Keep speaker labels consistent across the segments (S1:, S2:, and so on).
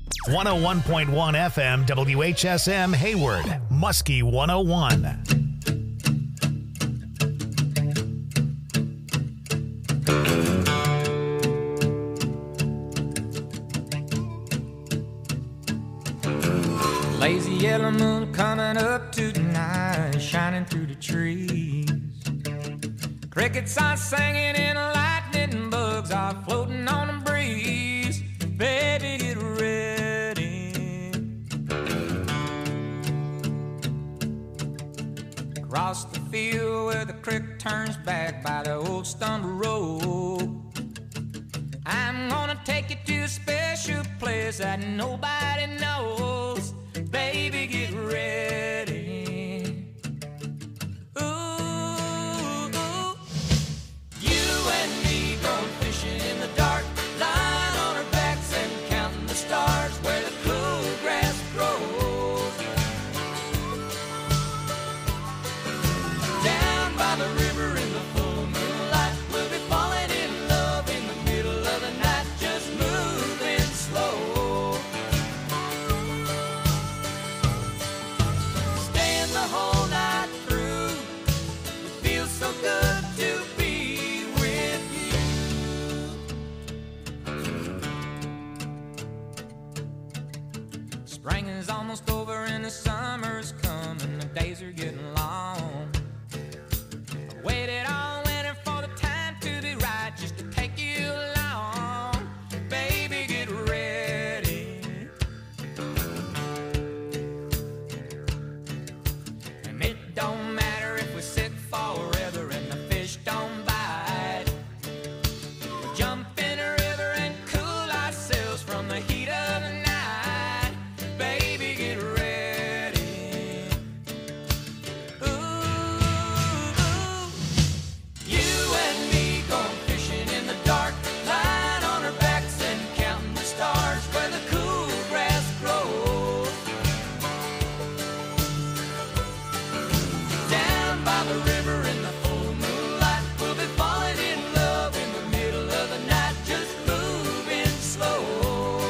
S1: 101.1 FM WHSM Hayward, Muskie 101.
S2: Lazy yellow moon coming up tonight, shining through the trees. Crickets are singing and lightning bugs are floating on the breeze. Baby, get ready. Across the field where the creek turns back by the old stone road, I'm gonna take you to a special place that nobody knows. Baby, get ready. Ooh, ooh. You and me going fishing in the dark, lying on our backs and counting the stars where the cool grass grows. Down by the river in the full moonlight, we'll be falling in love in the middle of the night, just moving slow. The whole night through, it feels so good to be with you. Spring is almost over and the summer's coming, the days are getting long. I waited all winter for the time to be right, just to take you along. Baby, get ready. Don't matter if we're sick forever and the fish don't bite. We'll jump in a river and cool ourselves from the heat of the night. Baby, get ready. Ooh, ooh. You and me going fishing in the dark, lying on our backs and counting the stars where the cool grass grows. By the river in the full moonlight, we'll be falling in love in the middle of the night, just moving slow.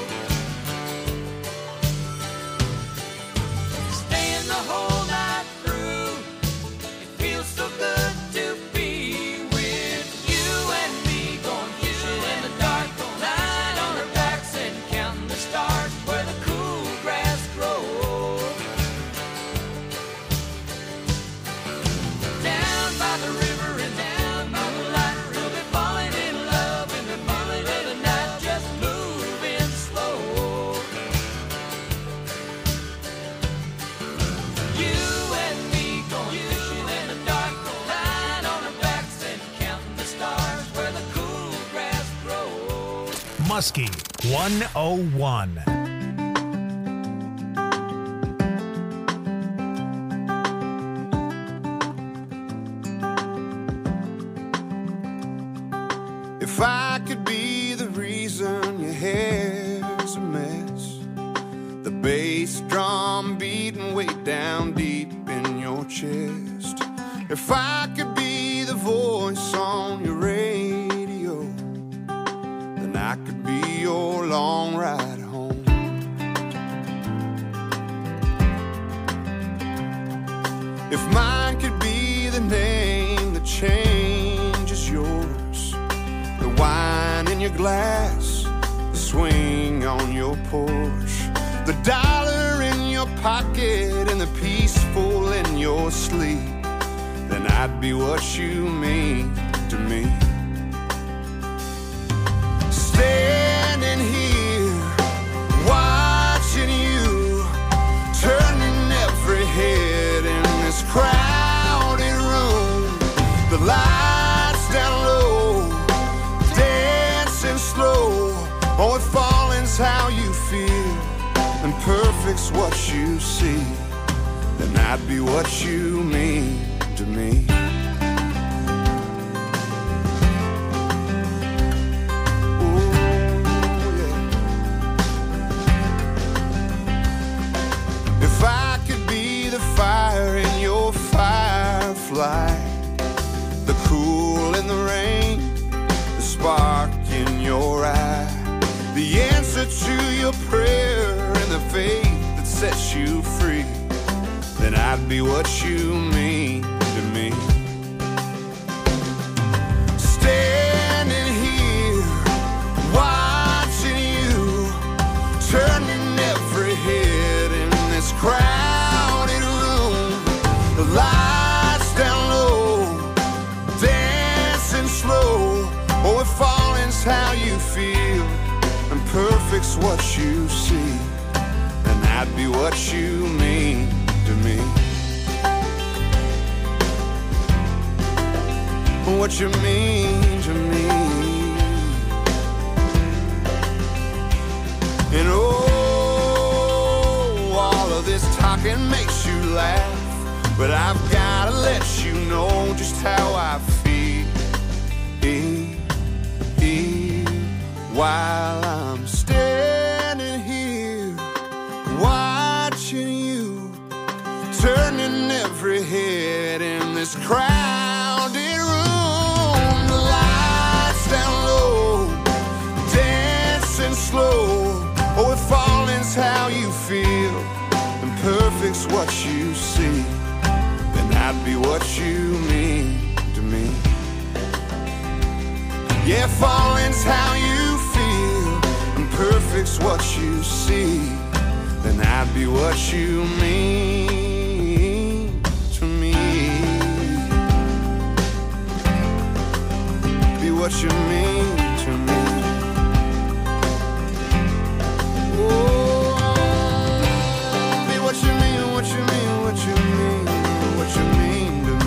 S2: Staying the whole night through, it feels so good to be with you and me going fishing in the dark, lying on our backs and counting the stars where the cool grass grows. By the river and down by the light, we'll be falling in love in the middle of the night, just moving slow. You and me going fishing in the dark, lying on our backs and counting the stars where the cool grass grows.
S1: Muskie 101.
S3: If I could be the reason your hair's a mess, the bass drum beating way down deep in your chest, if I could be the voice on your radio, then I could be your long ride home. If mine could be the name that changes yours, the wine in your glass, the swing on your porch, the dollar in your pocket and the peaceful in your sleep, then I'd be what you mean to me. Standing here, watching you, turning every head in this crowded room, the lights down low, dancing slow. Oh, if falling's how you feel and perfect's what you see, then I'd be what you mean to me. Ooh, yeah. If I could be the fire in your firefly, the cool in the rain, the spark in your eye, the answer to your prayer and the faith that sets you free, then I'd be what you mean to me. Standing here, watching you, turning every head in this crowded room. The lights down low, dancing slow. Oh, if falling's how you feel and perfect's what you see, then I'd be what you mean to me. What you mean to me. And oh, all of this talking makes you laugh, but I've gotta let you know just how I feel while I'm standing here watching you, turning every head in this crowded room. The lights down low, dancing slow. Oh, if falling's how you feel and perfect's what you see, then I'd be what you mean to me. Yeah, falling's how you feel and perfect's what you see, then I'd be what you mean to me. Be what you mean to me. Oh, be what you mean, what you mean, what you mean, what you mean to me.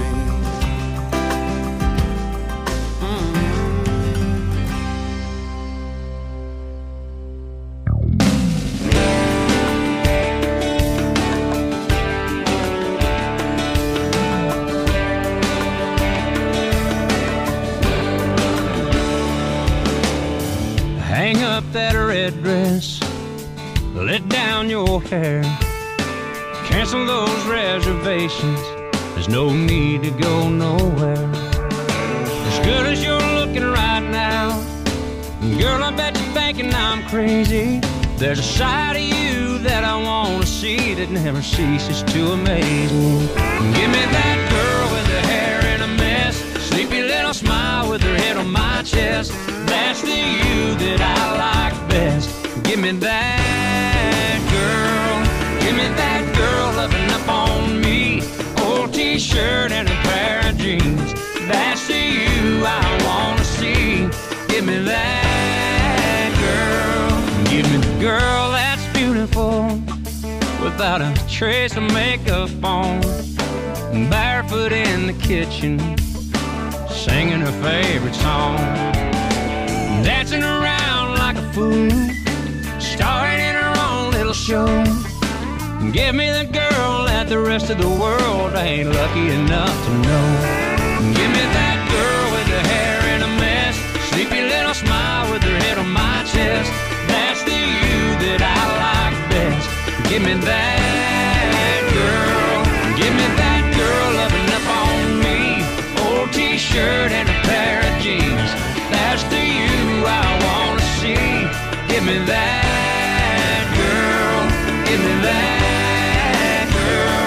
S4: Hang up that red dress, let down your hair, cancel those reservations, there's no need to go nowhere. As good as you're looking right now, girl, I bet you're thinking I'm crazy. There's a side of you that I want to see that never ceases to amaze me. Give me that girl with her hair in a mess, sleepy little smile with her head on my chest. That's the you that I like best. Give me that girl. Give me that girl loving up on me. Old t-shirt and a pair of jeans. That's the you I want to see. Give me that girl. Give me the girl that's beautiful, without a trace of makeup on, barefoot in the kitchen, singing her favorite song, dancing around like a fool, starring in her own little show. Give me the girl that the rest of the world ain't lucky enough to know. Give me that girl with her hair in a mess, sleepy little smile with her head on my chest. That's the you that I like best. Give me that girl. Give me that girl loving up on me. Old t-shirt and a pair of jeans. That's the you I want to see. Give me that girl. Give me that girl.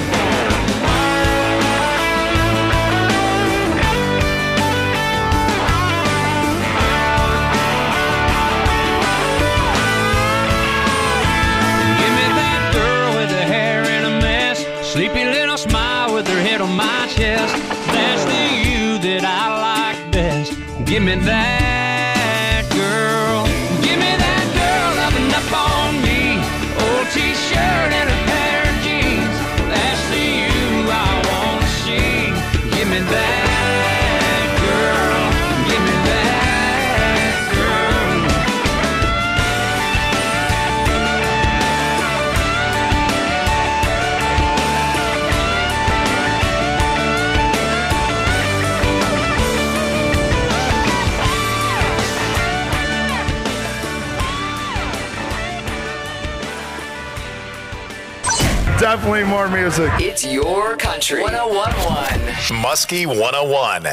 S4: Give me that girl with her hair in a mess, sleepy little smile with her head on my chest. That's the you that I like best. Give me that girl. Give me that girl loving up on me. Old t-shirt and a pair of jeans. That's the you I want to see. Give me that girl. Give me that girl.
S5: Definitely more music.
S6: It's your country. 101.1.
S1: Muskie 101.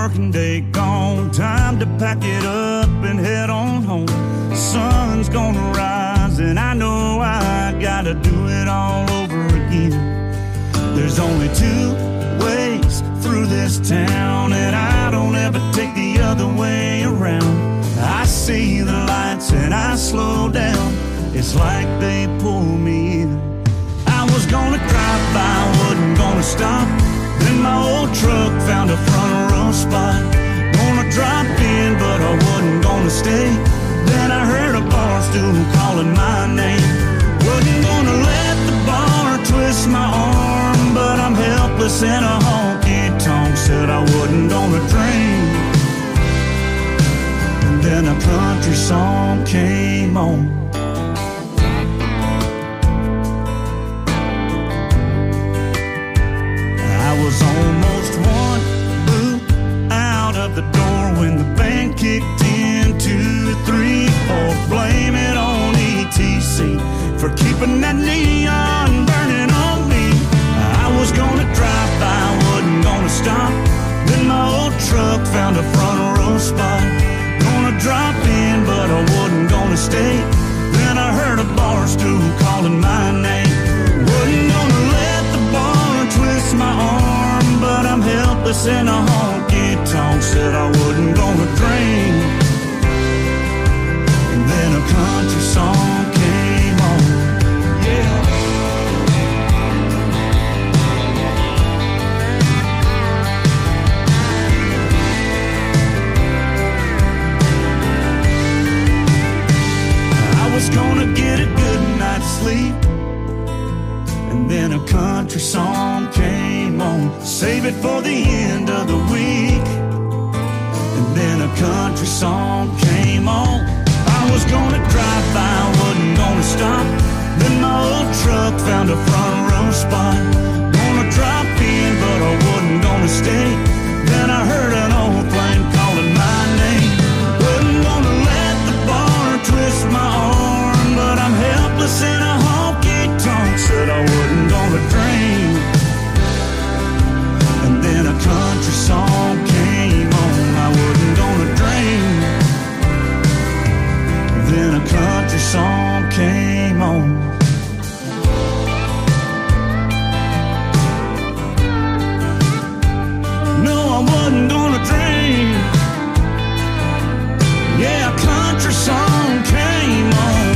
S7: working day gone. Time to pack it up and head on home. Sun's gonna rise and I know I gotta do it all over again. There's only two ways through this town, and I don't ever take the other way around. I see the lights and I slow down. It's like they pull me in. I was gonna drive by, wasn't gonna stop. Then my old truck found a front row spot. Gonna drop in, but I wasn't gonna stay. Then I heard a bar stool calling my name. Wasn't gonna let the bar twist my arm, but I'm helpless in a honky-tonk. Said I wasn't gonna drink. And then a country song came on. I was almost one boot out of the door when the band kicked in. 2, 3, 4, blame it on ETC for keeping that neon burning on me. I was gonna drive by, wasn't gonna stop. Then my old truck found a front row spot. Gonna drop in, but I wasn't gonna stay. Then I heard a bar stool calling my name. Wasn't gonna let the bar twist my arm, but I'm helpless in a honky-tonk. Said I wasn't gonna drink. And then a country song came on. Yeah. I was gonna get a good night's sleep, and then a country song came on. Save it for the end of the week. And then a country song came on. I was gonna drive by, wasn't gonna stop. Then my old truck found a front row spot. Gonna drop in, but I wasn't gonna stay. Then I heard an old flame calling my name. Wasn't gonna let the bar twist my arm, but I'm helpless in a honky-tonk. Said I wasn't gonna drink. And then a country song came on. I wasn't gonna drink. Then a country song came on. No, I wasn't gonna drink. Yeah, a country song came on.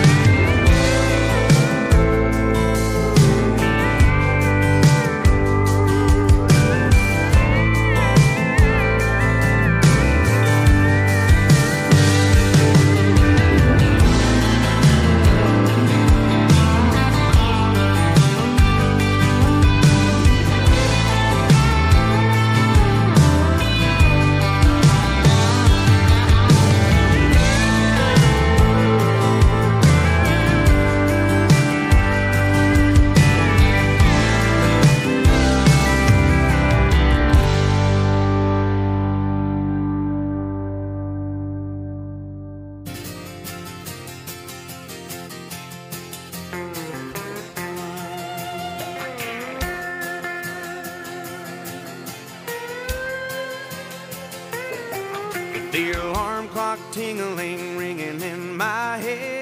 S3: The alarm clock tingling, ringing in my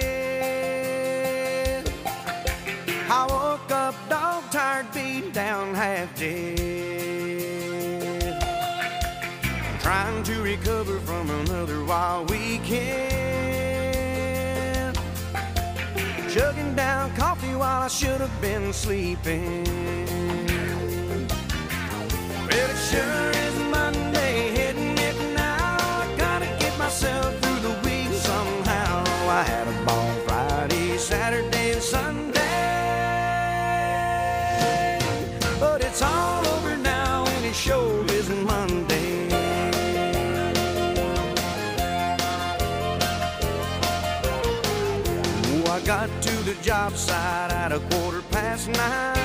S3: head. I woke up dog-tired, beat down, half dead. Trying to recover from another wild weekend. Chugging down coffee while I should have been sleeping. Well, it sure is Monday, hitting it now. Myself through the week somehow. I had a ball Friday, Saturday, and Sunday, but it's all over now and it sure isn't Monday. Oh, I got to the job site at 9:15,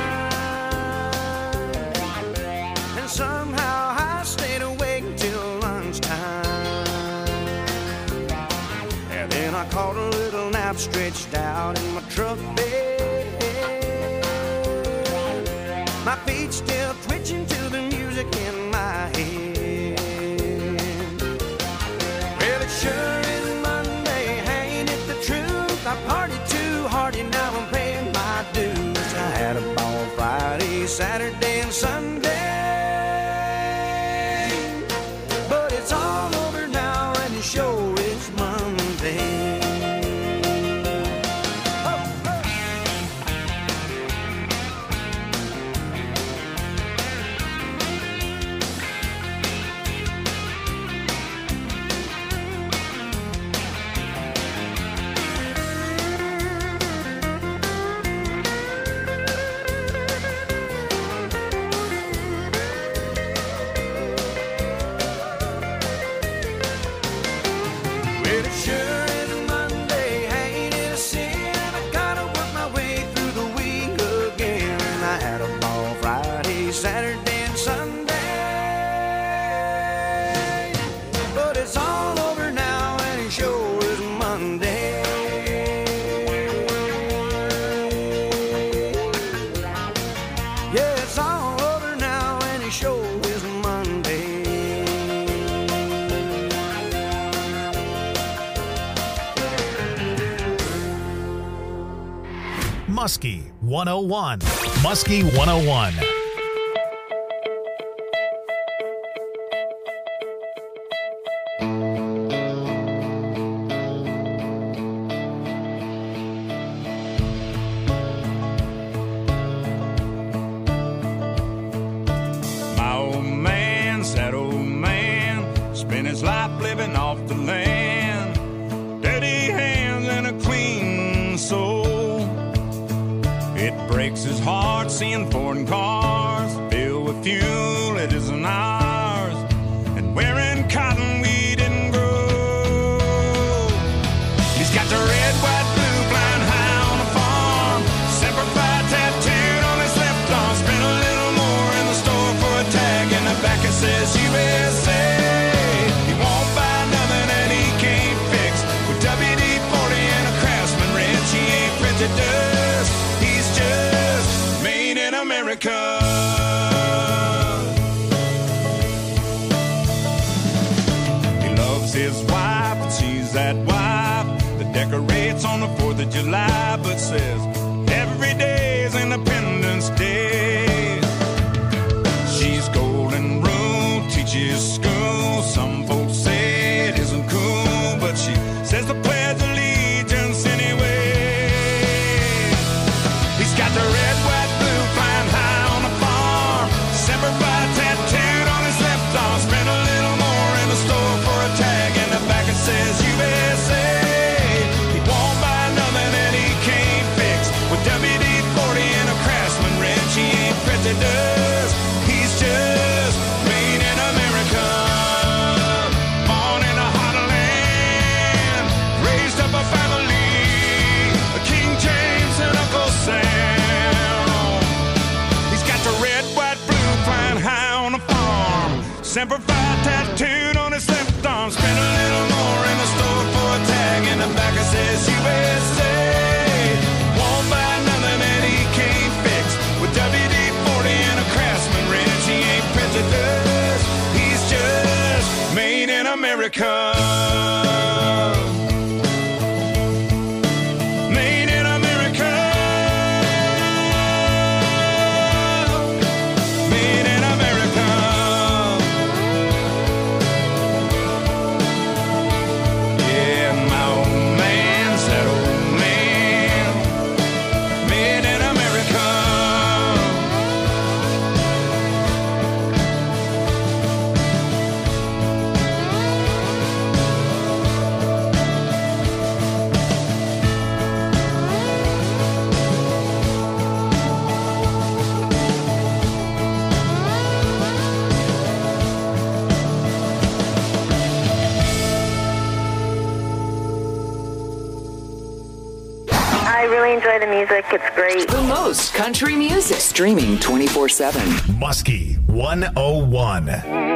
S3: and somehow I stayed awake till lunchtime. Then I caught a little nap stretched out in my truck bed. My feet still twitching to the music in my head.
S8: Sunday. But it's all over now and the show is Monday. Saturday and Sunday, but it's all over now and the show is Monday. Yeah, it's all over now and the show is Monday.
S1: Muskie 101. Muskie 101.
S7: His life living off the land, dirty hands and a clean soul. It breaks his heart seeing foreign cars filled with fuel it isn't ours, and wearing cotton we didn't grow. He's got the red, white, blue flying high on the farm, Semper Fi tattooed on his left arm. Spent a little more in the store for a tag in the back it says USA. Dust. He's just made in America. He loves his wife, and she's that wife that decorates on the 4th of July, but says every day is Independence Day. She's golden rule, teaches school. Some folks say it isn't cool, but she says the Pledge of Allegiance anyway. Got the red, white, blue flying high on the farm, Semper Fi tattooed on his left arm. Spent a little more in the store for a tag in the back it says USA. He won't buy nothing that he can't fix with WD-40 and a Craftsman wrench. He ain't prejudiced, he's just made in America. Born in a heartland, raised up a family, King James and Uncle Sam. Semper Fi tattooed on his left arm. Spent a little more in the store for a tag in the back it says USA. Won't buy nothing that he can't fix with WD-40 and a Craftsman wrench. He ain't prejudiced, he's just made in America. Made in America. Made in America.
S9: I really enjoy the music. It's great.
S6: The most country music. Streaming 24/7.
S1: Muskie 101.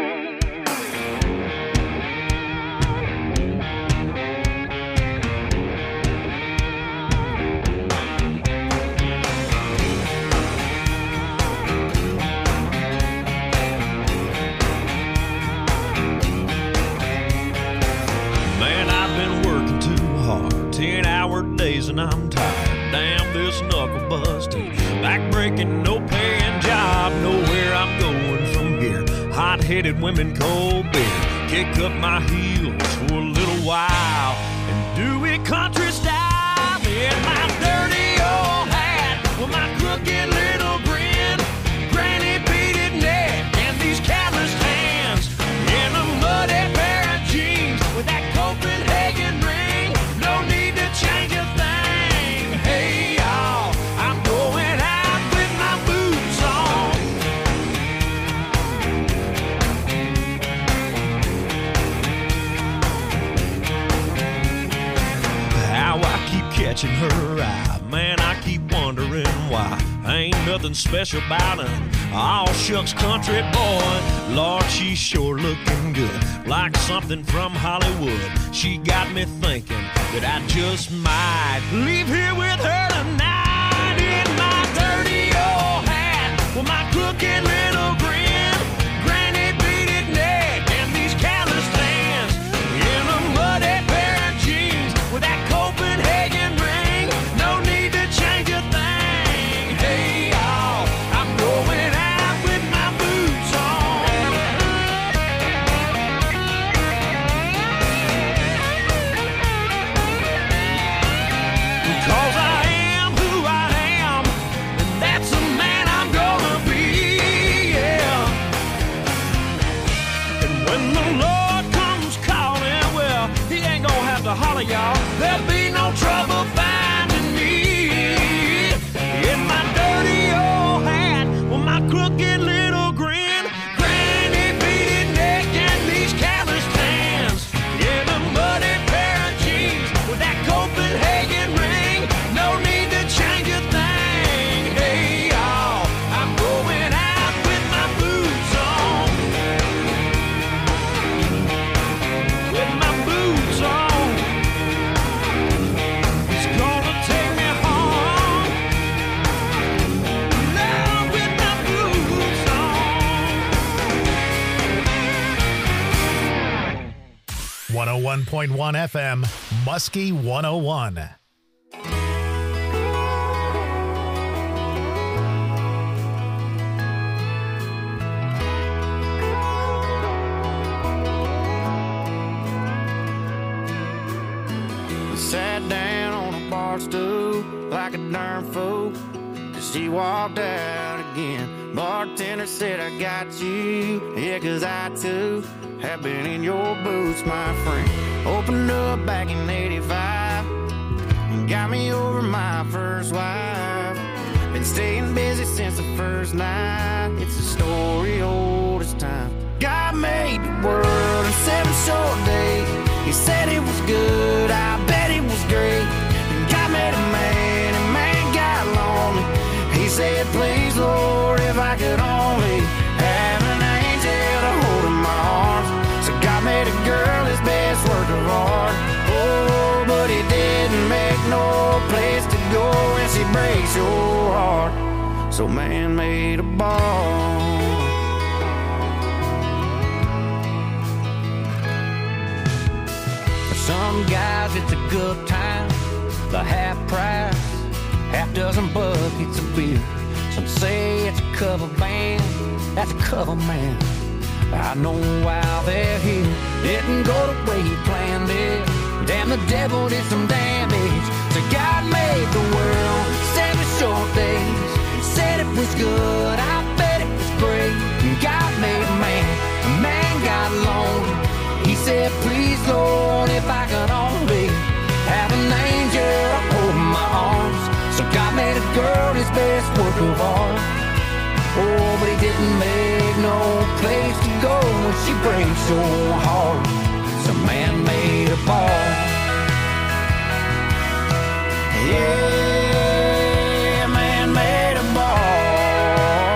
S10: And I'm tired. Damn this knuckle busting, back breaking, no paying job
S4: know where I'm going from here. Hot-headed women, cold beer. Kick up my heels for a little while and do it country style. In my dirty old hat with my crooked little grin, granny beaded neck and these calloused hands, in a muddy pair of jeans with that Copenhagen ring. No need to change a thing. Hey y'all, I'm going out with my boots on. How I keep catching her eye, man, I keep wondering why. Ain't nothing special about her. All shucks country boy. Lord, she's sure looking good, like something from Hollywood. She got me thinking that I just might leave here with her tonight. In my dirty old hat with my crooked little grin, granny beaded neck and these calloused hands, in a muddy pair of jeans with that Copenhagen ring. No need to change a thing. Hey y'all, I'm going out with my boots on. Because I am who I am, and that's the man I'm gonna be, yeah. And when the Lord comes calling, well, he ain't gonna have to holler, y'all. There'll be no trouble finding me. In my dirty old hat with my crooked little grin, granny beaded neck and these calloused hands, in a muddy pair of jeans with that Copenhagen ring. No need to change a thing. Hey y'all, I'm going out with my boots on. With my boots on. It's gonna take me home. Now with my boots on.
S1: 101.1 FM, Muskie 101.
S8: Sat down on a bar stool like a darn fool. She walked out again. Bartender said, I got you. Yeah, 'cause I too have been in your boots, my friend. Opened up back in 85 and got me over my first wife. Been staying busy since the first night. It's a story old as time. God made the world in 7 short days. He said it was good, I bet it was great. And God made a man, and man got lonely. He said, please, Lord, if I could only have an angel to hold in my arms. So God made a girl his best work of art. Oh, but he didn't make no place to go when she breaks your heart. So man made a bar. For some guys it's a good time, the half price, half dozen buckets of beer. Some say it's a cover band, that's a cover man. I know why they're here. Didn't go the way he planned it. Damn, the devil did some damage. So God made the world 7 short days. Said it was good, I bet it was great. And God made a man got lonely. He said, please, Lord, if I could only have an angel up over my arms. So God made a girl his best work of art. Oh, but he didn't make no place to go when she breaks your heart. So man made a bar. Yeah, man made a bar.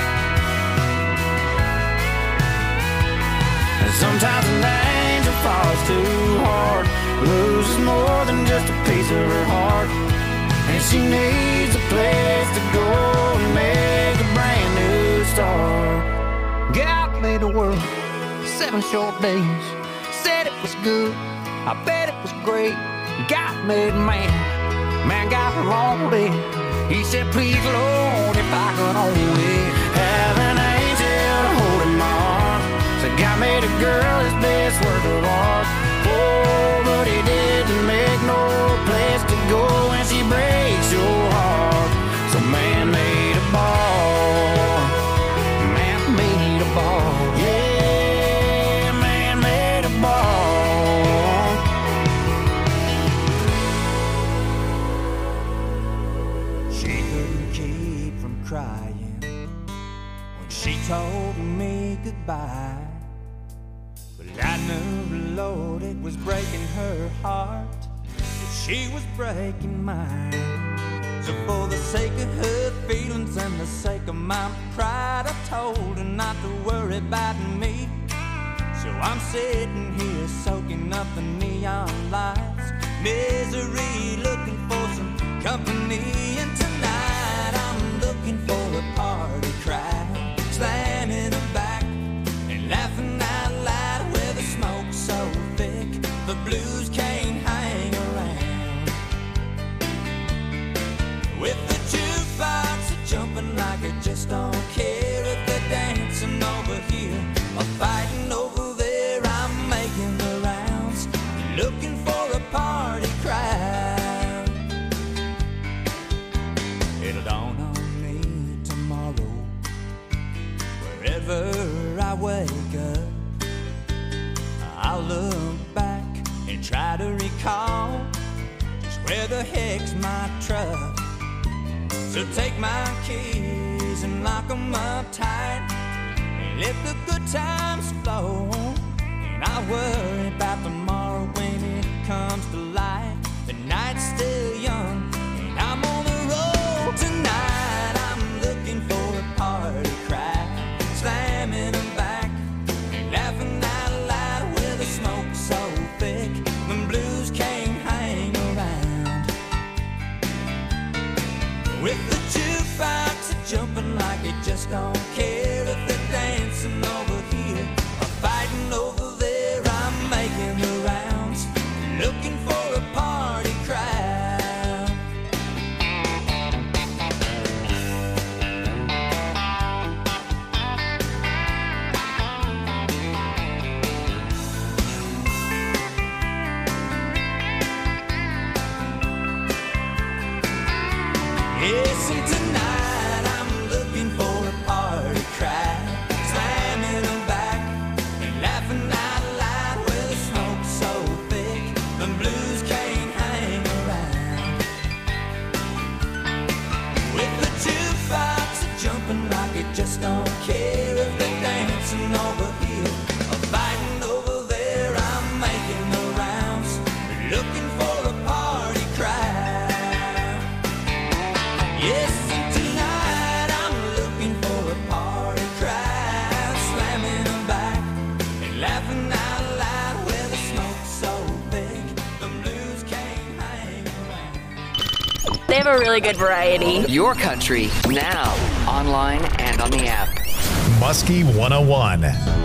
S8: And sometimes an angel falls too hard, loses more than just a piece of her heart. And she needs a place to go and make a brand new start. God made the world 7 short days. Said it was good, I bet it was great. God made man got lonely. He said, please, Lord, if I could only have God made a girl his best work of art. Oh, but he didn't make no place to go when she breaks your heart. So man made a ball. Man made a ball. Yeah, man made a ball. She couldn't keep from crying when she told me goodbye. But I knew, Lord, it was breaking her heart, that she was breaking mine. So for the sake of her feelings and the sake of my pride, I told her not to worry about me. So I'm sitting here soaking up the neon lights, misery, looking for some company. And tonight I'm looking for a party crowd, slamming her back and laughing out loud with the smoke so thick the blues can't hang around. With the jukebox jumping like I just don't care if they're dancing over here or fighting over there. I'm making the rounds, looking for a party crowd. It'll dawn on me tomorrow, wherever I wake up, I'll look back and try to recall just where the heck's my truck. So take my keys and lock them up tight and let the good times flow. And I worry about tomorrow when it comes to light. The night's still young and I'm on the road tonight. I'm looking for a party crowd, slamming them back and laughing out loud with the smoke so thick the blues can't hang around. With the jukebox jumping like it just don't care if they're dancing over here or fighting over there. I'm making the rounds, looking for a party crowd. Yes, and tonight I'm looking for a party crowd, slamming them back and laughing out loud with the smoke so thick the blues can't hang around. With the jukebox jumping like it just don't care if they're dancing over here or fighting over there. I'm making the rounds, looking for a party crowd. Yes, and tonight I'm looking for a party crowd, slamming them back and laughing out loud with the smoke so big the blues can't hang around.
S9: They have a really good variety.
S6: Your country, now, online and on the app.
S1: Muskie 101.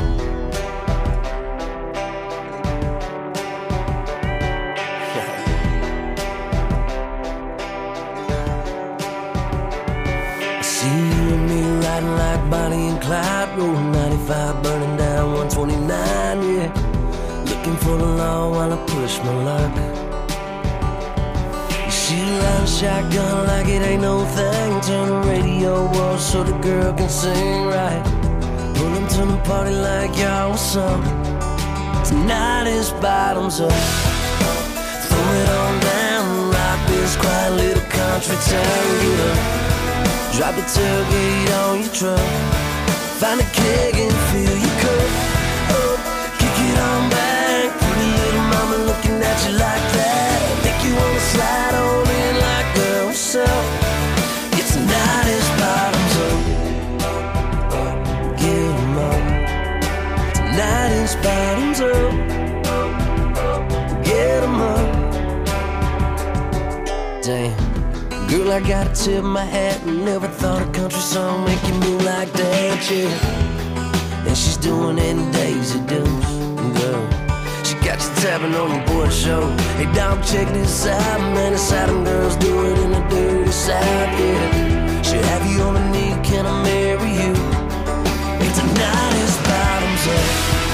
S10: See you and me riding like Bonnie and Clyde, rolling 95, burning down 129, yeah. Looking for the law while I push my luck. She line shotgun like it ain't no thing. Turn the radio off so the girl can sing right. Pull them to the party like y'all was up. Tonight is bottoms up. Throw it on down, rock this quiet little country town. Get up, drop the tailgate on your truck. Find a keg and fill your cup up. Kick it on back, pretty little mama looking at you like that. Make you wanna slide on in like girl herself. Yeah, tonight is bottoms up. Get 'em up. Tonight is bottoms up. Get 'em up. Damn, girl, I gotta tip my hat. Never thought a country song make you move like that, yeah. And she's doing it in Daisy Dukes, girl. She got you tapping on the board show. Hey, dog, check this out, man. It's how them girls do it in the dirty South, yeah. She'll have you on a knee, can I marry you? And tonight is bottoms up.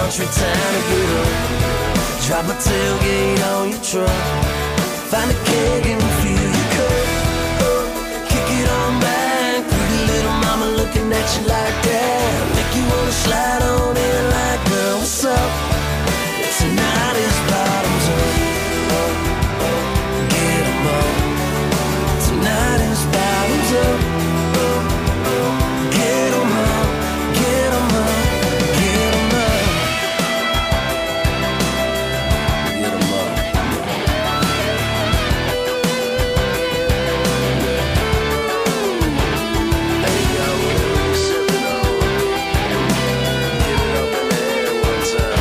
S10: country town to get up. Drop a tailgate on your truck. Find a keg and fill your cup. Kick it on back. Pretty little mama looking at you like that. Make you wanna slide on in like, girl, what's up? Tonight is bottoms up. Get 'em up. Tonight is bottoms up. Get 'em up. Get 'em up. Get 'em up. Get 'em up. Hey, yo, sip it on. Give it up in the air one time.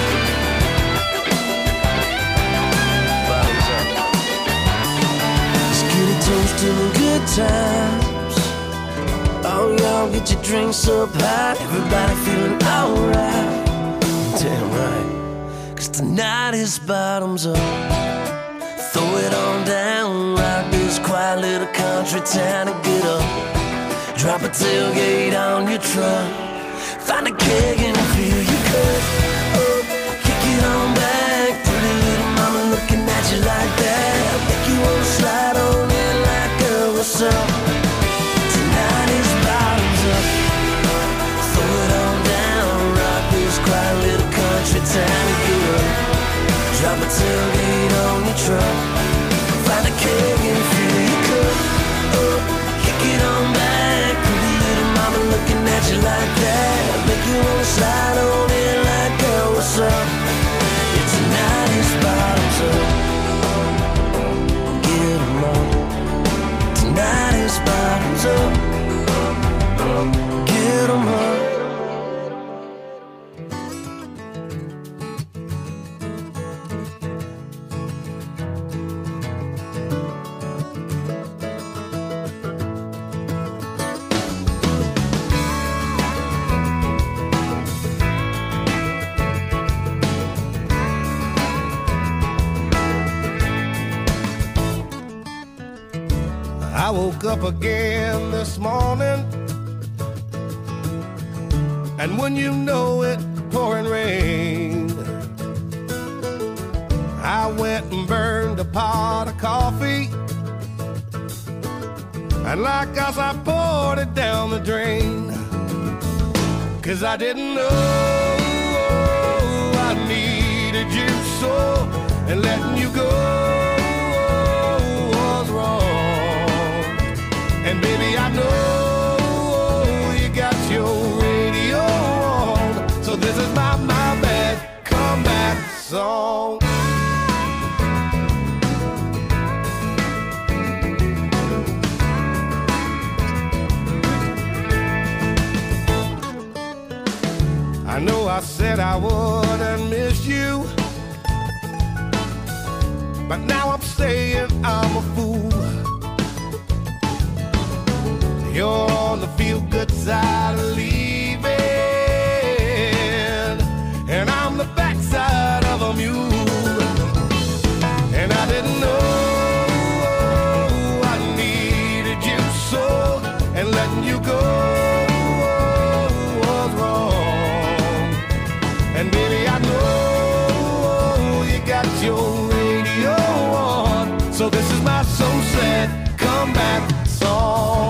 S10: Bottoms up. Let's get it toasted and good times. Oh, y'all get your drinks up high. Everybody feeling alright. Damn right. 'Cause tonight is bottoms up. Throw it on down. Rock this quiet little country town and get up. Drop a tailgate on your truck. Find a keg and fill your cup. Kick it on back. Pretty little mama looking at you like that. Make you wanna slide on in like, girl, what's up? Tonight is bottoms up. Throw it on down. Rock this quiet little country town and get up. Drop a tailgate on your truck. Find a keg and fill your cup. Kick it on back. Pretty little mama looking at you like that. Make you wanna slide on in like, girl, what's up? Yeah, tonight is bottoms up. Get 'em up. Tonight is bottoms up. Get 'em up.
S11: I woke up again this morning, and when you know it, pouring rain. I went and burned a pot of coffee, and like us I poured it down the drain. 'Cause I didn't know I needed you so, and letting you go was wrong. And baby, I know you got your radio on, so this is my bad comeback song. I know I said I wouldn't miss you, but now I'm saying I'm a fool. You're on the feel-good side of leaving, and I'm the backside of a mule. And I didn't know I needed you so, and letting you go was wrong. And baby, I know you got your radio on, so this is my so sad comeback song.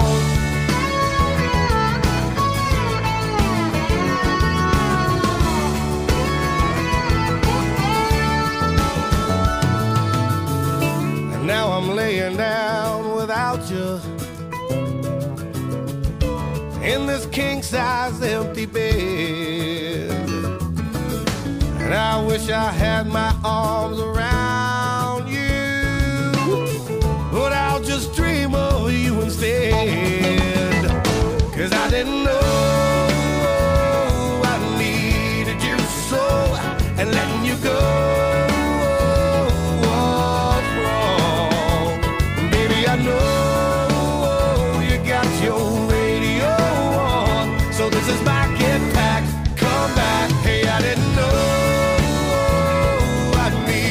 S11: Now I'm laying down without you in this king-size empty bed, and I wish I had my arms around you, but I'll just dream of you instead. 'Cause I didn't know I needed you so, and letting you go was wrong. Baby, I know you got your radio on, so this is my get back, come back. Hey, I didn't know I needed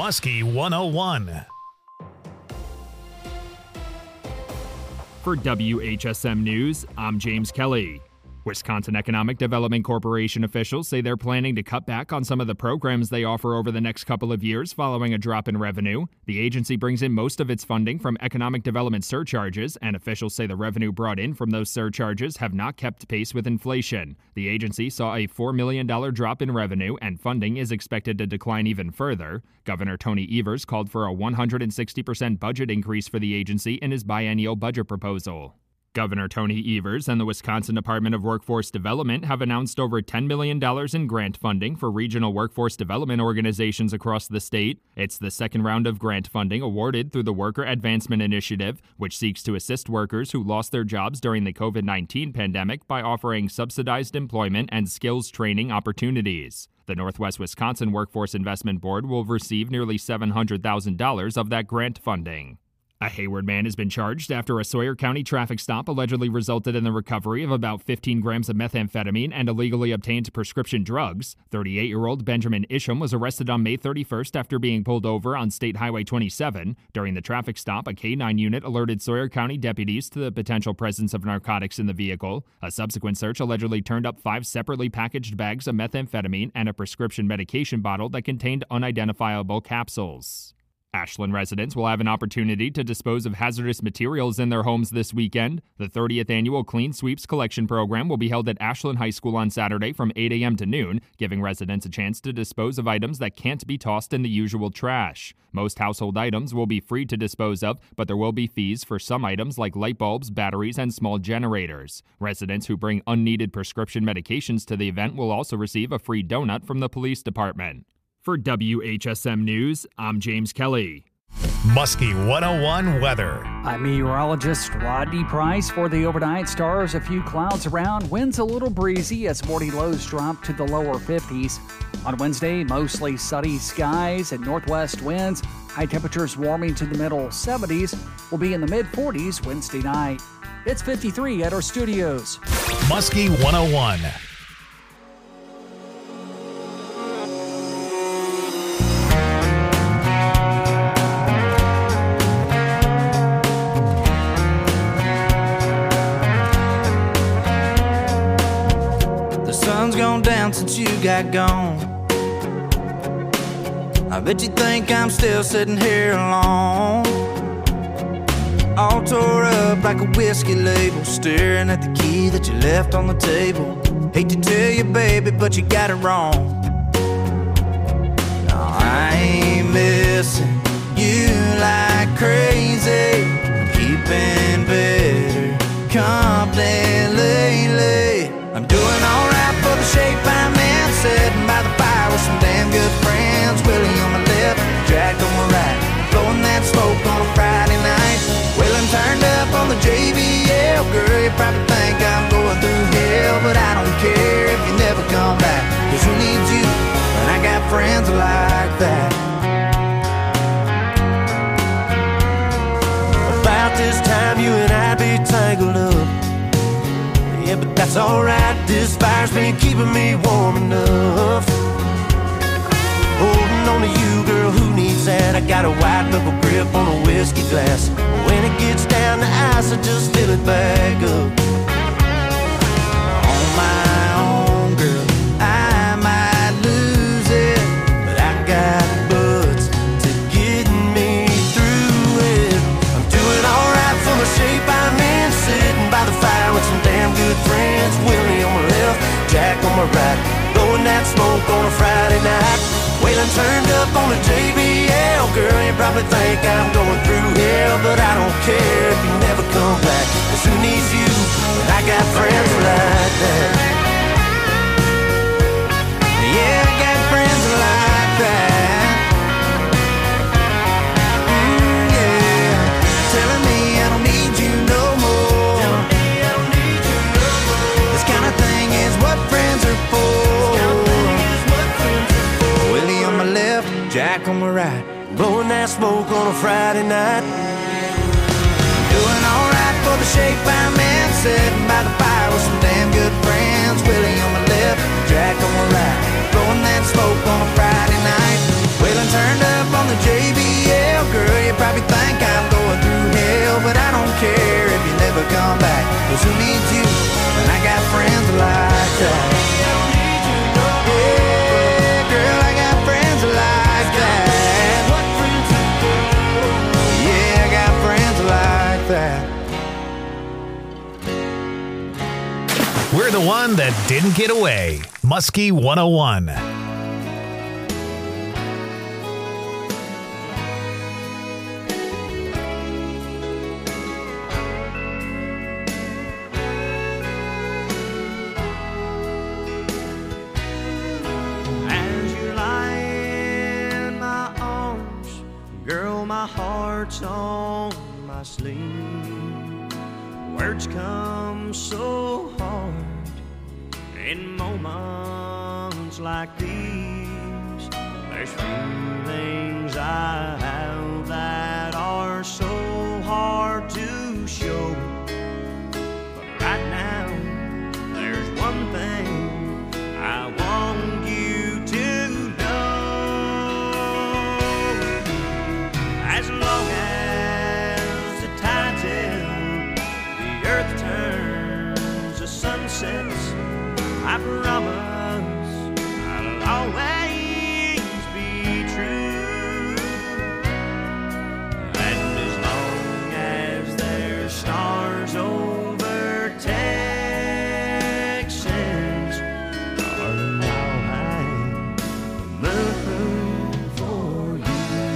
S1: Muskie 101.
S12: For WHSM News, I'm James Kelly. Wisconsin Economic Development Corporation officials say they're planning to cut back on some of the programs they offer over the next couple of years following a drop in revenue. The agency brings in most of its funding from economic development surcharges, and officials say the revenue brought in from those surcharges have not kept pace with inflation. The agency saw a $4 million drop in revenue, and funding is expected to decline even further. Governor Tony Evers called for a 160% budget increase for the agency in his biennial budget proposal. Governor Tony Evers and the Wisconsin Department of Workforce Development have announced over $10 million in grant funding for regional workforce development organizations across the state. It's the second round of grant funding awarded through the Worker Advancement Initiative, which seeks to assist workers who lost their jobs during the COVID-19 pandemic by offering subsidized employment and skills training opportunities. The Northwest Wisconsin Workforce Investment Board will receive nearly $700,000 of that grant funding. A Hayward man has been charged after a Sawyer County traffic stop allegedly resulted in the recovery of about 15 grams of methamphetamine and illegally obtained prescription drugs. 38-year-old Benjamin Isham was arrested on May 31st after being pulled over on State Highway 27. During the traffic stop, a K-9 unit alerted Sawyer County deputies to the potential presence of narcotics in the vehicle. A subsequent search allegedly turned up 5 separately packaged bags of methamphetamine and a prescription medication bottle that contained unidentifiable capsules. Ashland residents will have an opportunity to dispose of hazardous materials in their homes this weekend. The 30th annual Clean Sweeps Collection Program will be held at Ashland High School on Saturday from 8 a.m. to noon, giving residents a chance to dispose of items that can't be tossed in the usual trash. Most household items will be free to dispose of, but there will be fees for some items like light bulbs, batteries, and small generators. Residents who bring unneeded prescription medications to the event will also receive a free donut from the police department. For WHSM News, I'm James Kelly.
S1: Muskie 101 weather.
S13: I'm meteorologist Rodney Price. For the overnight, stars, a few clouds around, winds a little breezy as morning lows drop to the lower 50s. On Wednesday, mostly sunny skies and northwest winds. High temperatures warming to the middle 70s. Will be in the mid 40s Wednesday night. It's 53 at our studios.
S1: Muskie 101.
S8: Gone down since you got gone. I bet you think I'm still sitting here alone, all tore up like a whiskey label, staring at the key that you left on the table. Hate to tell you, baby, but you got it wrong. No, I ain't missing you like crazy. I'm keeping better company lately. I'm doing alright for the shape I'm in, sitting by the fire with some damn good friends. Willie on my left, Jack on my right, blowing that smoke on a Friday night. Willing turned up on the JBL, girl, you probably think I'm going through hell, but I don't care if you never come back, 'cause who needs you when I got friends like that? About this time you and I be tangled up. Yeah, but that's alright, this fire's been keeping me warm enough. Holding on to you, girl, who needs that? I got a white knuckle grip on a whiskey glass. When it gets down to ice, I just fill it back up. On my own, girl, I might lose it, but I got butts to get me through it. I'm doing alright for the shape I'm in, sitting by the fire with some damn good friends. Willie on my left, Jack on my right, blowing that smoke on a Friday night. Waylon turned up on the JBL, girl, you probably think I'm going through hell, but I don't care if you never come back, 'cause who needs you when I got friends like that? Yeah, I got friends like that. Yeah, telling me I don't need you no more. This kind of thing is what friends are for. Willie on my left, Jack on my right, blowing that smoke on a Friday night. Doing alright for the shape I'm in, sitting by the fire with some damn good friends. Willie on my left, Jack on my right, blowing that smoke on a Friday night. Waylon turned up on the
S1: We're the one that didn't get away. Muskie 101.
S8: As you lie in my arms, girl, my heart's on my sleeve. Words come so hard in moments like these. There's feelings I have that are so hard to show. But right now, there's one thing I want you to know. As long as the tide's in, the earth turns, the sun sets, I promise I'll always be true. And as long as there's stars over Texas, darling, I'll hang the moon for you.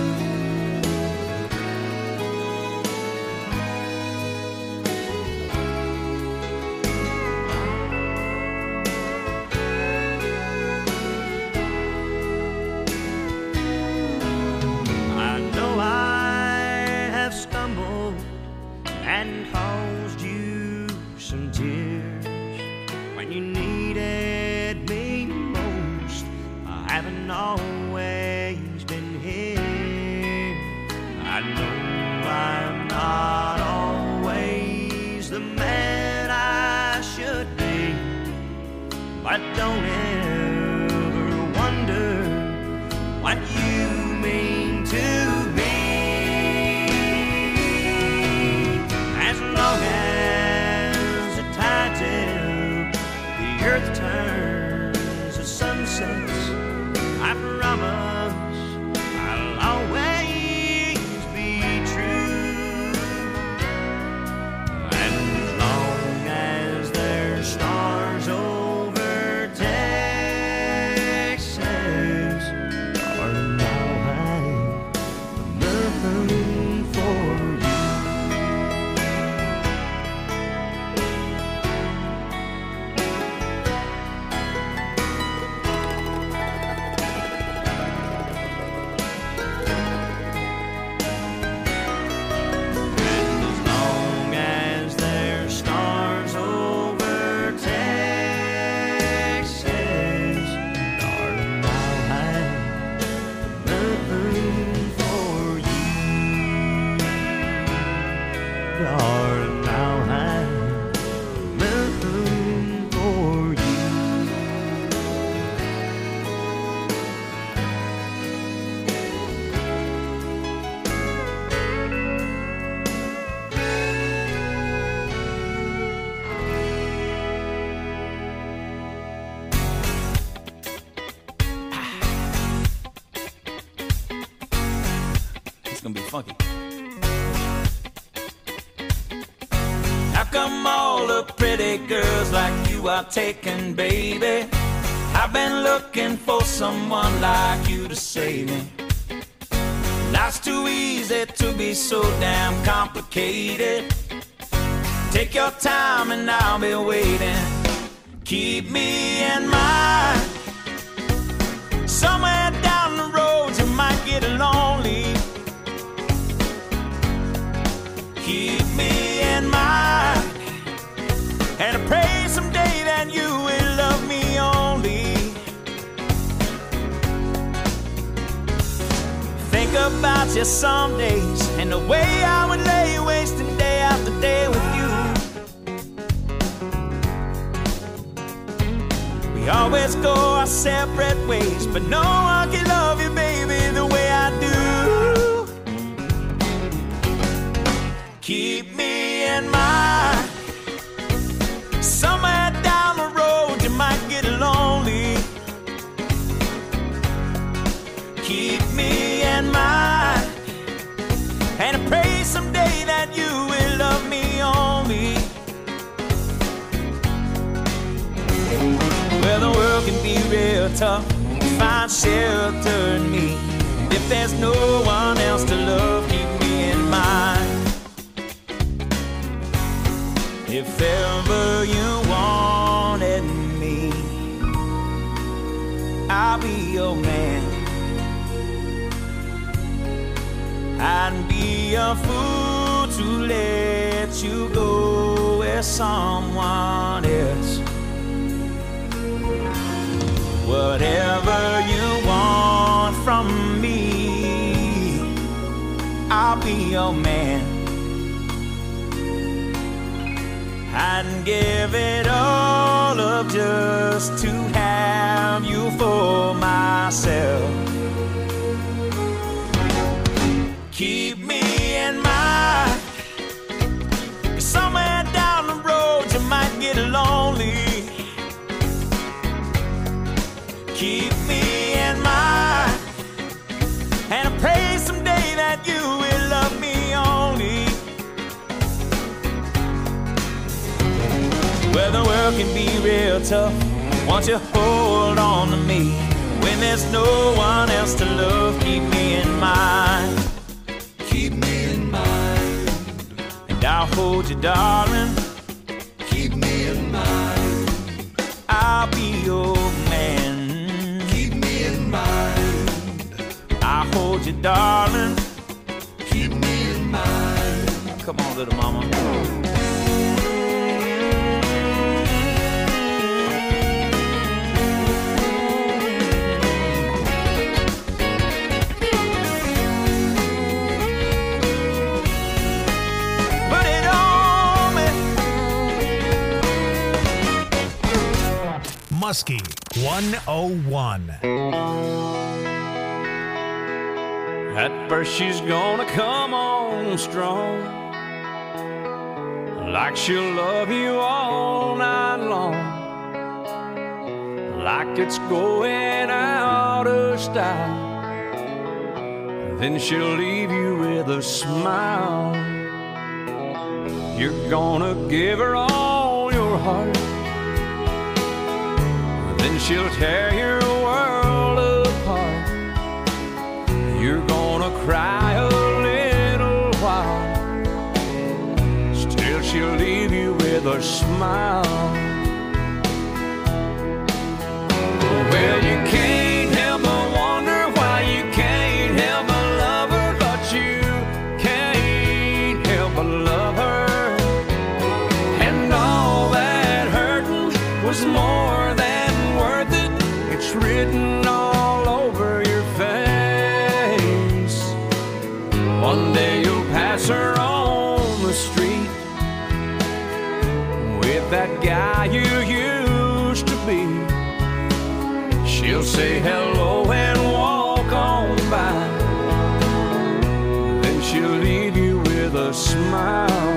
S8: I know I have stumbled and caused you some tears when you needed me most. I haven't always been here. I know I'm not always the man I should be, but don't ever wonder what you mean to me. As long as the tide's in, the earth turns, the sun sets, I promise I'll always be true. And as long as there's stars over Texas, darling, I'll hang the moon for you. And as long as there's stars over Texas, darling, I'll hang the moon for you. Darling, I'll hang the moon for you.
S14: It's gonna be funky.
S2: How come all the pretty girls like you are taken, baby? I've been looking for someone like you to save me. Life's too easy to be so damn complicated. Take your time and I'll be waiting. Keep me in mind. Somewhere down the road you might get lonely. Keep me in mind. And I pray someday that you will love me only. Think about you some days and the way I would lay wasting day after day with you. We always go our separate ways, but no one can love you, baby, the way I do. Keep me in mind. Somewhere down the road you might get lonely. Keep me in mind. And I pray someday that you will love me only. be real tough to find shelter in me. If there's no one else to love, keep me in mind. If ever you wanted me, I'll be your man. I'd be a fool to let you go with someone else. Whatever you want from me, I'll be your man. I'd give it all up just to have you for myself. Keep me in mind, 'cause somewhere down the road you might get lonely. Keep me in mind, and I pray someday that you will love me only. Well, the world can be real tough, won't you hold on to me? When there's no one else to love, keep me in mind. Keep me in mind, and I'll hold you, darling. Keep me in mind, I'll be your man. Keep me in mind, I'll hold you, darling. Keep me in mind. Come on, little mama.
S1: Muskie 101.
S4: At first she's gonna come on strong, like she'll love you all night long, like it's going out of style. Then she'll leave you with a smile. You're gonna give her all your heart, then she'll tear your world apart. You're gonna cry a little while, still she'll leave you with a smile. Well, you can't help but wonder why you can't help but love her, but you can't help but love her. And all that hurting was more than worth it. It's written all over your face. One day you'll pass her on the street with that guy you used to be. She'll say hello and walk on by, then she'll leave you with a smile.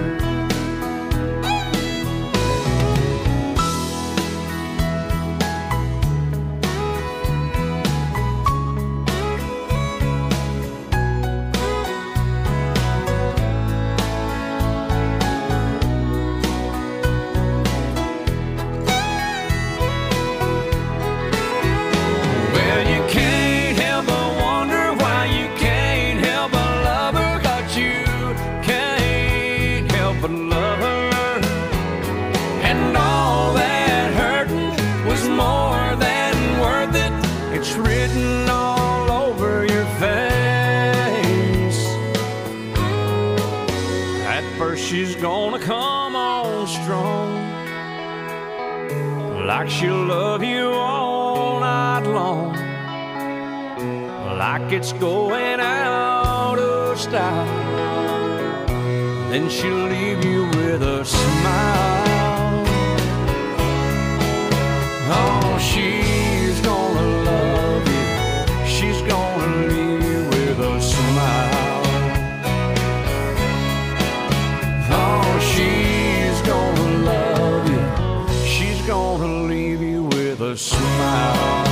S4: She's gonna come on strong, like she'll love you all night long, like it's going out of style. Then she'll leave you with a smile. Oh, she's gonna love you, she's gonna leave you with a smile. She's gonna love you, she's gonna leave you with a smile.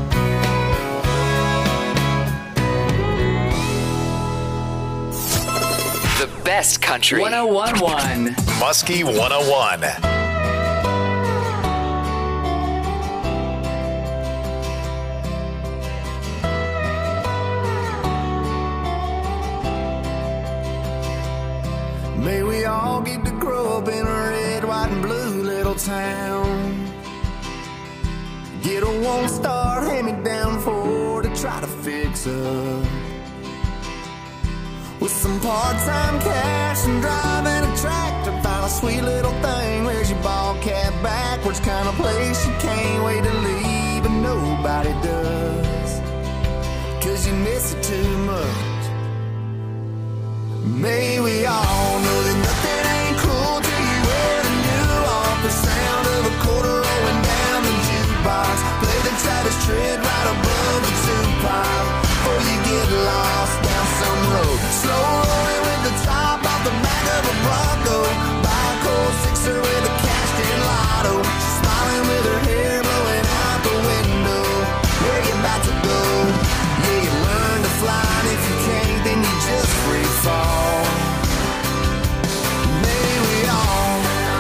S6: The best country. 101.1.
S1: Muskie 101.
S14: all get to grow up in a red, white, and blue little town. Get a one-star hand-me-down Ford to try to fix up. With some part-time cash and driving a tractor, find a sweet little thing, wears your ball cap backwards, kind of place you can't wait to leave, but nobody does, 'cause you miss it too much. May we all know that nothing ain't cool till you wear the new off, the sound of a quarter rolling down the jukebox, play the Travis Tritt right above the two-pipe, before you get lost down some road. Slow rolling with the top off the back of a Bronco, buy a cold sixer with a cashed-in lotto. She's smiling with her hair blowing out the window. Where you about to go? Yeah, you learn to fly, and if you can't, then you just free fall. May we all.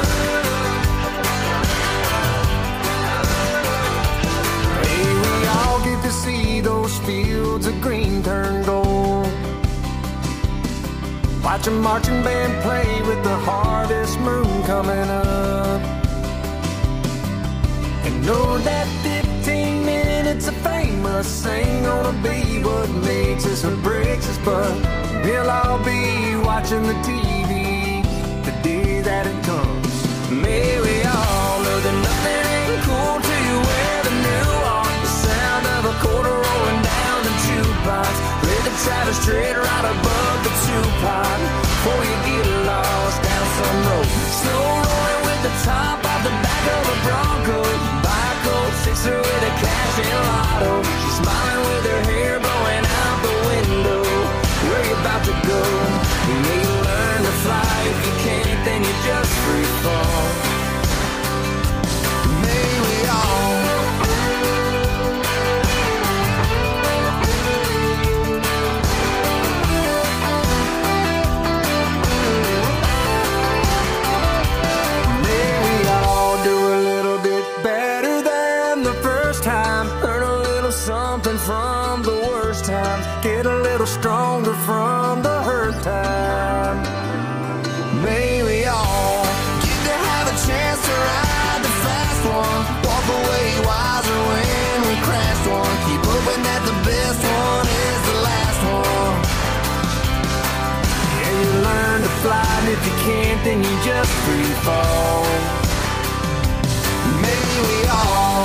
S14: May we all get to see those fields of green turn gold. Watch a marching band play with the harvest moon coming up. And know that 15 minutes of fame must ain't gonna be what makes us or breaks us, but we'll all be watching the TV the day that it comes. May we all know that nothing ain't cool till you wear the new on, the sound of a quarter rolling down the jukebox, play the Travis Tritt right above the two-pipe, before you get lost down some road. Slow rolling with the top off the back of a Bronco, buy a cold sixer with a cash-in lotto. She's smiling with her hair blowing out the window. Where you about to go? You may learn to fly. If you can't, then you just free fall. May we all. Something from the worst times, get a little stronger from the hurt time. May we all get to have a chance to ride the fast one, walk away wiser when we crashed one, keep hoping that the best one is the last one. Yeah, you learn to fly, and if you can't, then you just free fall. May we all.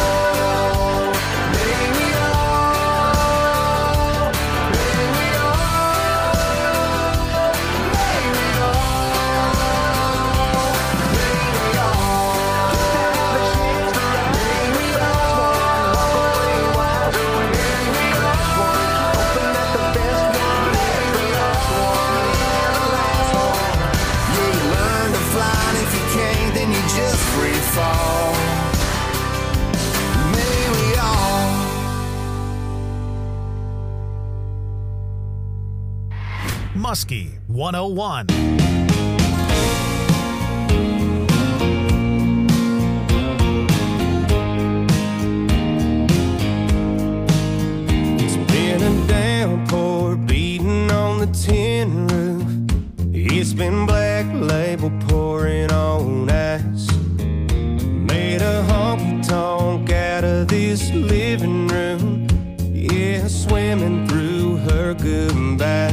S1: Muskie 101.
S11: It's been a downpour beating on the tin roof. It's been Black Label pouring on ice. Made a honky-tonk out of this living room. Yeah, swimming through her goodbye.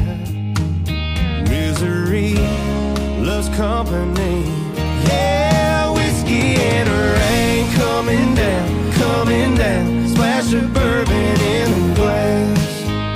S11: Misery loves company. Yeah, whiskey and rain coming down. Splash of bourbon in the glass.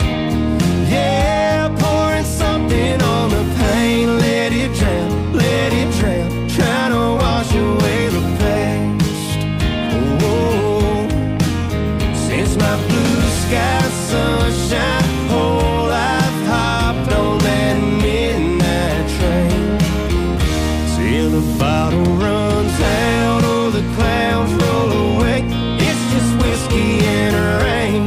S11: Yeah, pouring something on the pain. Let it drown. Trying to wash away the past. Oh, since my blue sky sunshine, whole life hopped on that midnight train. Till the bottle runs out or the clouds roll away. It's just whiskey and rain.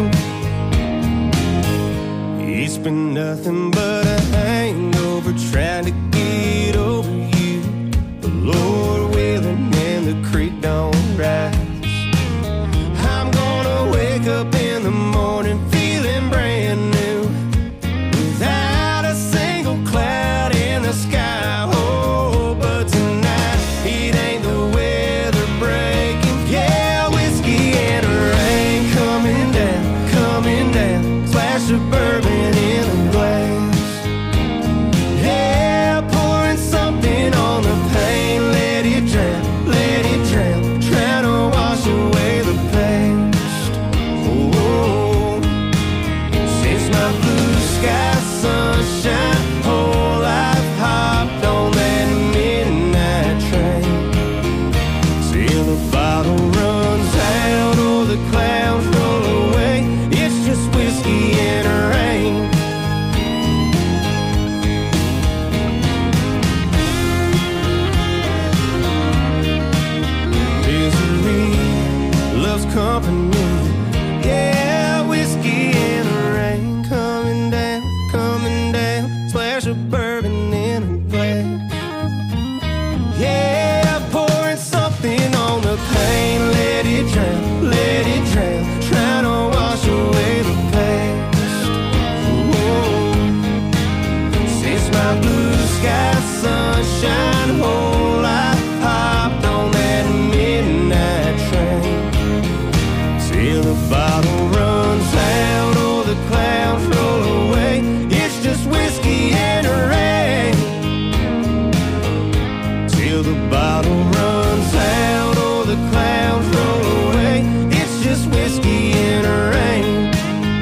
S11: company. Yeah.